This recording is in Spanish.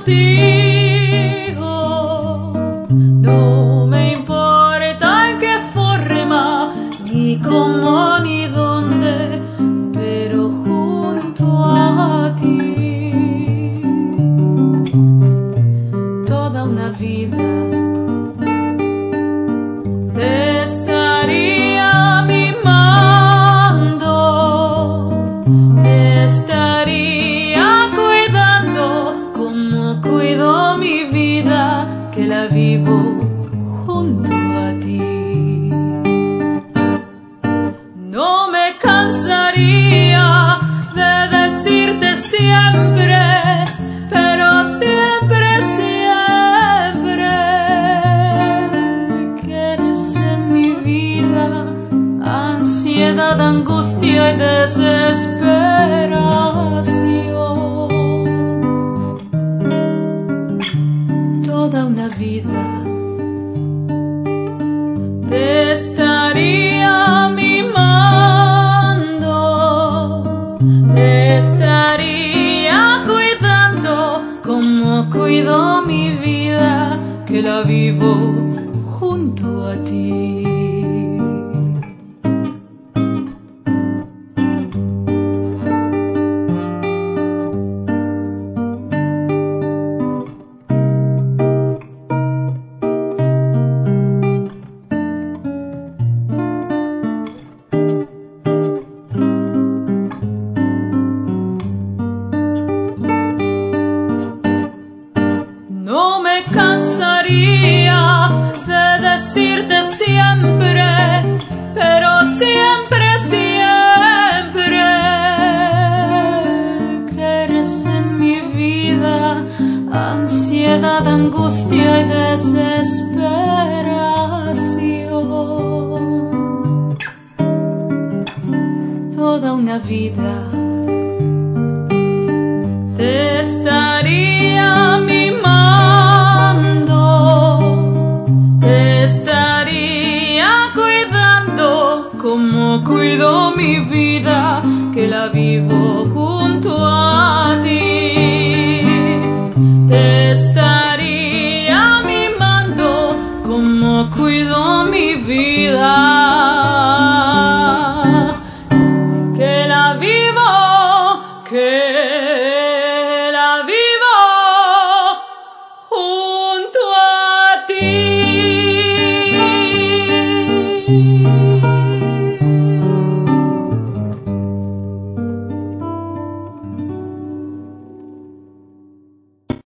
contigo. No me importa en qué forma, ni cómo, ni dónde, pero junto a ti. Toda una vida te estaría mimando, te estaría cuidando como cuido mi vida, que la vivo junto a ti. No me cansaría de decirte siempre, pero siempre, siempre, que eres en mi vida ansiedad, angustia y desesperación. Toda una vida te estaría mimando, te estaría cuidando como cuido mi vida, que la vivo junto a ti. No me cansaría de decirte siempre, pero siempre, siempre, que eres en mi vida ansiedad, angustia y desesperación. Toda una vida te estaría mimando, te estaría cuidando como cuido mi vida, que la vivo